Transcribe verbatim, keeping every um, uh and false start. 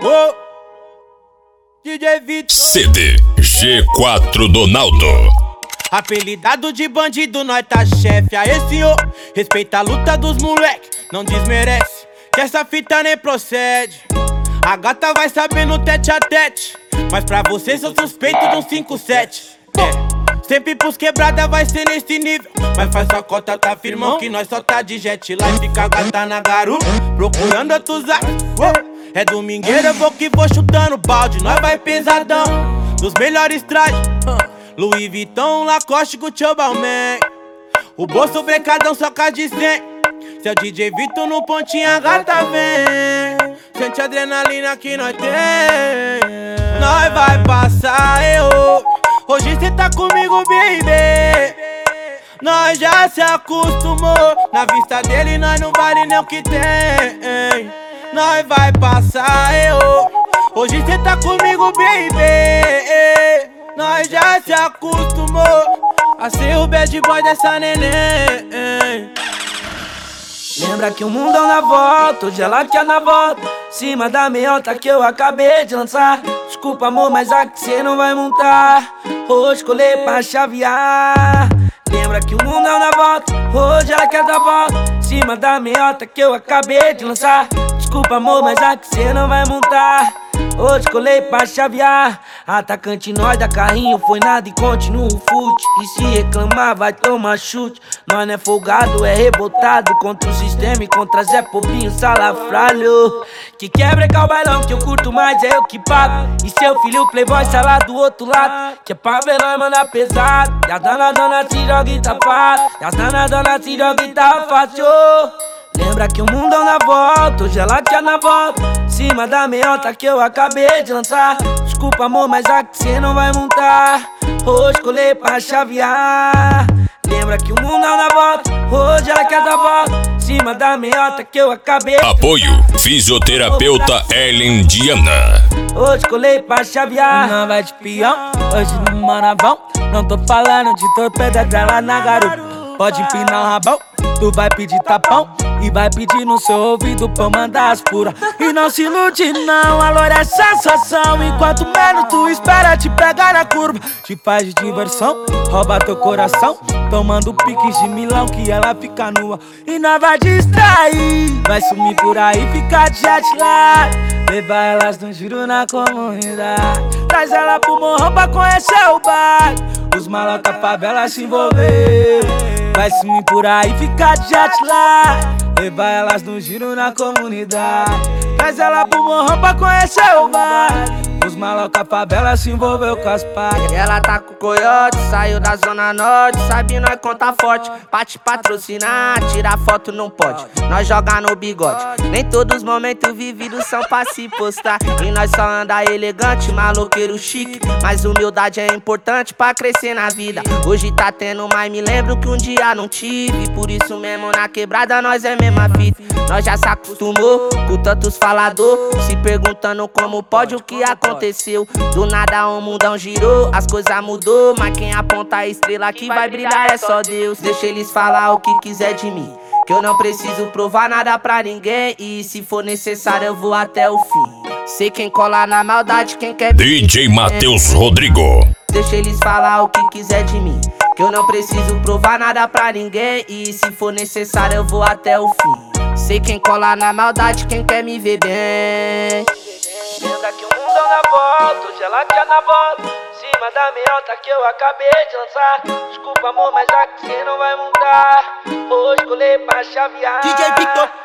Oh, D J Vitor C D G quatro Donaldo. Apelidado de bandido, nós tá chefe. Aê senhor, respeita a luta dos moleque, não desmerece, que essa fita nem procede. A gata vai saber no tete a tete, mas pra você sou suspeito de um cinco sete. É, sempre pros quebrada vai ser nesse nível, mas faz sua cota, tá firmão que nós só tá de jet. Lá e fica a gata na garupa, procurando outros atos. É domingueira, eu vou que vou chutando balde, nós vai pesadão, dos melhores trajes, Louis Vuitton, Lacoste, Gucci, Balmain. O bolso brecadão só cá de cem. Seu D J Vitor no pontinho, a gata vem. Sente a adrenalina que nós tem. Nós vai passar, eu. Hoje cê tá comigo, baby. Nós já se acostumou. Na vista dele nós não vale nem o que tem. Nós vai passar, eu. Hoje cê tá comigo, baby. Nós já se acostumou a ser o bad boy dessa neném. Lembra que o mundão na volta, hoje ela quer na volta, cima da meiota que eu acabei de lançar. Desculpa amor, mas aqui cê não vai montar. Hoje colei pra chavear. Lembra que o mundão na volta, hoje ela quer dar volta, cima da meiota que eu acabei de lançar. Desculpa amor, mas aqui cê não vai montar. Hoje colei pra chavear. Atacante nós da carrinho, foi nada e continua o fute. E se reclamar vai tomar chute. Nós não é folgado, é rebotado contra o sistema e contra Zé Popinho, salafralho. Que quer brecar o bailão que eu curto mais, é eu que pago. E seu filho playboy sala do outro lado, que é pra ver nós mandar pesado. E as danadonas se joga e tá fácil, e as danadonas se joga e tá fácil. Lembra que o mundão na volta, hoje ela quer na volta, cima da meiota que eu acabei de lançar. Desculpa amor, mas aqui cê não vai montar. Hoje colei pra chavear. Lembra que o mundão na volta, hoje ela quer dar volta, cima da meiota que eu acabei. Apoio fisioterapeuta Ellen Diana. Hoje colei pra chavear. Não vai de peão, hoje no manavão. Não tô falando de torpeda dela na garupa. Pode empinar o rabão, tu vai pedir tapão e vai pedir no seu ouvido pra eu mandar as puras. E não se ilude não, a loira é sensação. Enquanto menos tu espera te pegar na curva, te faz de diversão, rouba teu coração, tomando piques de milão que ela fica nua. E nós vai distrair, vai sumir por aí, ficar de jet lag, levar elas no giro na comunidade, traz ela pro morrão pra conhecer o bairro, os malota favela se envolver. Vai sumir por aí, ficar de jet lag, levar elas no giro na comunidade, traz ela pro morrão pra conhecer o bairro, os maloca favela se envolveu com as pagas. Ela tá com o coiote, saiu da zona norte, sabe nós conta forte, pra te patrocinar, tirar foto não pode, nós joga no bigode. Nem todos os momentos vividos são pra se postar, e nós só anda elegante, maloqueiro chique, mas humildade é importante pra crescer na vida. Hoje tá tendo, mas me lembro que um dia não tive, por isso mesmo na quebrada nós é mesma fita. Nós já se acostumou com tantos falador, se perguntando como pode o que aconteceu. Do nada o mundão girou, as coisas mudou, mas quem aponta a estrela que vai brilhar é só Deus. Deixa eles falar o que quiser de mim, que eu não preciso provar nada pra ninguém, e se for necessário eu vou até o fim. Sei quem cola na maldade, quem quer D J Matheus Rodrigo. Deixa eles falar o que quiser de mim, que eu não preciso provar nada pra ninguém, e se for necessário eu vou até o fim. Sei quem cola na maldade, quem quer me ver bem. Lembra que o mundão na volta, hoje ela quer na volta, cima da meiota que eu acabei de lançar. Desculpa amor, mas aqui cê não vai montar. Hoje colei pra chavear. D J Vitor